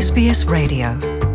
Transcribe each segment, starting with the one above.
SBS Radio.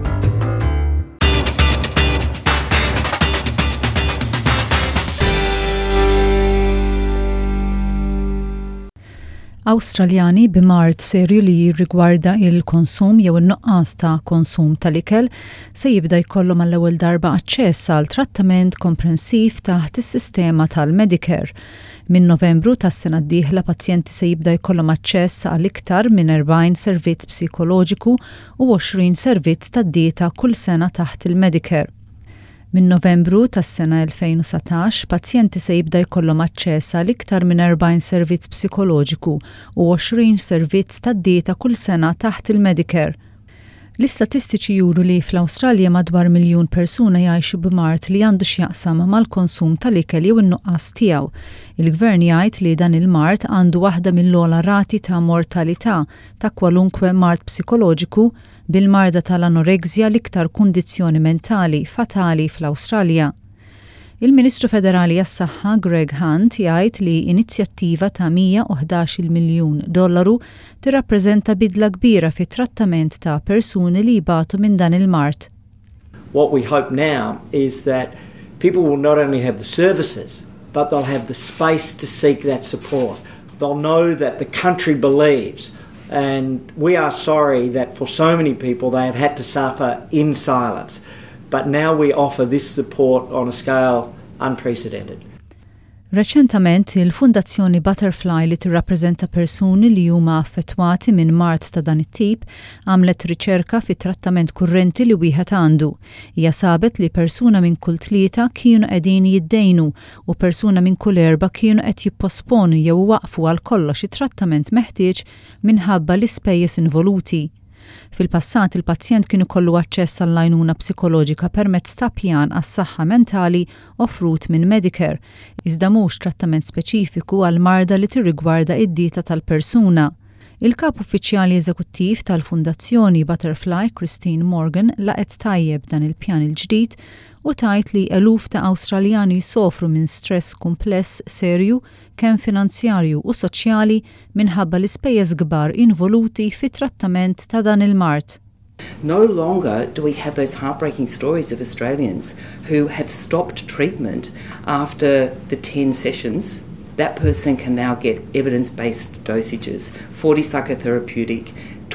Awstraljani b'mard serju li jirrigwarda il-konsum jew in-nuqqas ta' konsum tal-ikel se jibda jkollhom għall-ewwel darba aċċess għal trattament komprensiv taħt is-sistema tal-Medicare. Min Novembru tas-sena d-dieħla pazjenti se jibda jkollhom aċċess għal iktar minn 40 servizz psikoloġiku u 20 servizz tad-dieta kull sena taħt il-Medicare. Min Novembru tas-sena 2019 pazjenti se jibda jkollhom aċċess għal iktar minn 40 servizz psikoloġiku u 20 servizz tad-dieta kull sena taħt il-Medicare. L-istatistiċi juru li fl-Awstralja madwar 1 miljun persuna jgħixu b'mard li għandu x'jaqsam mal-konsum tal-ikel jew in-nuqqas tiegħu. Il-Gvern jgħid li dan il-mard għandu waħda mill-ogħla rati ta' mortalità ta' kwalunkwe mard psikoloġiku bil-marda tal-anoreksja l-iktar kundizzjoni mentali fatali fl-Awstralja. Il-Ministru Federali għas-Saħħa Greg Hunt jgħid li inizjattiva ta' $111 miljun tirrappreżenta bidla kbira fit-trattament ta' persuni li jbatu minn dan il-mard. What we hope now is that people will not only have the services, but they'll have the space to seek that support. They'll know that the country believes, and we are sorry that for so many people they have had to suffer in silence. But now we offer this support on a scale unprecedented. Reċentament, il-Fundazzjoni Butterfly li tirrappreżenta persuni li huma affettwati minn mard ta' dan it-tip għamlet riċerka fit-trattament kurrenti li wieħed għandu. Hija sabet li persuna minn kull 3 kienu qegħdin jiddejnu u persuna minn kull 4 kienu qed jipposponu jew waqfu għal kollox it-trattament meħtieġ minħabba l-ispejjeż involuti. Fil-passat il-pazjent kienu kollu aċċess għall-għajnuna psikoloġika permezz ta' pjan għas-saħħa mentali offrut minn Medicare, iżda mhux trattament speċifiku għal marda li tirrigwarda id-dieta tal-persuna. Il-kap uffiċjali eżekuttiv tal-Fundazzjoni Butterfly, Christine Morgan, laqet tajjeb dan il-pjan il-ġdid u tajt li eluf ta' Awstraljani jsofru minn stress kumpless serju kemm finanzjarju u soċjali minħabba l-ispejjeż kbar involuti fit-trattament ta' dan il-mard. No longer do we have those heartbreaking stories of Australians who have stopped treatment after the 10 sessions. That person can now get evidence-based dosages, 40 psychotherapeutic,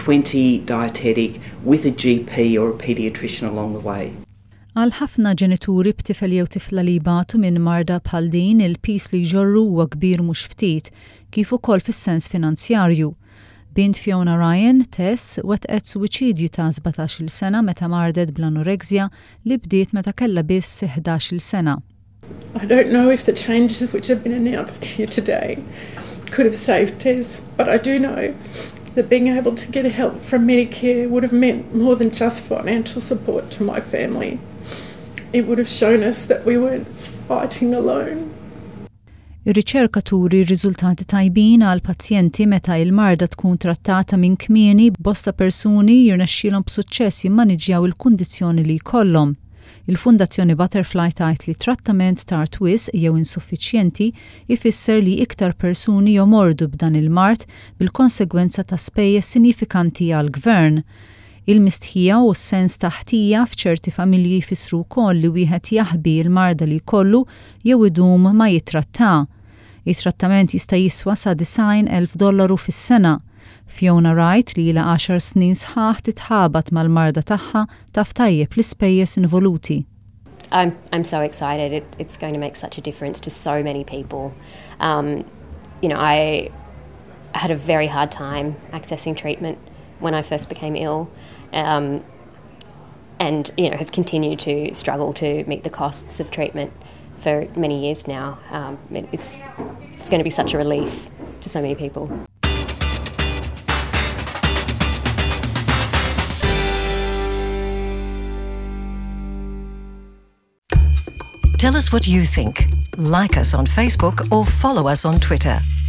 20 dietetic, with a GP or a paediatrician along the way. Għal ħafna ġenituri b'tifel jew tifla li jbatu minn marda bħal din il-pis li jġorru huwa kbir mhux ftit, kif ukoll fis-sens finanzjarju. Bint Fiona Ryan, Tess, wetqet suwiċidju ta' 17-il sena meta mardet bl-anoreksja li bdiet meta kellha biss 11-il sena. I don't know if the changes which have been announced here today could have saved Tess, but I do know that being able to get help from Medicare would have meant more than just financial support to my family. It would have shown us that we weren't fighting alone. Ir-riċerkaturi riżultati tajbin għal pazjenti meta il-marda tkun trattata minn kmieni bosta persuni jirnexxielhom b'suċċess jimmaniġġjaw il-kundizzjoni li jkollhom. Il-Fundazzjoni Butterfly tgħid li trattament tard wisq jew insuffiċjenti ifisser li iktar persuni jomordu b'dan il-mard bil-konsegwenza ta' spejjeż sinifikanti għall-Gvern. Il-mistħija u s-sens ta' ħtija f'ċerti familji jfissru wkoll li wieħed jaħbi l-marda li jkollu jew idum ma jitratta. Il-trattament jista' jiswa sa $90,000 fis-sena. Fiona Wright li ilha 10 snin sħaħ titħabat mal-marda tagħha taf tajjeb l-ispejjeż involuti. I'm so excited. It's going to make such a difference to so many people. I had a very hard time accessing treatment when I first became ill. And have continued to struggle to meet the costs of treatment for many years now. It's going to be such a relief to so many people. Tell us what you think. Like us on Facebook or follow us on Twitter.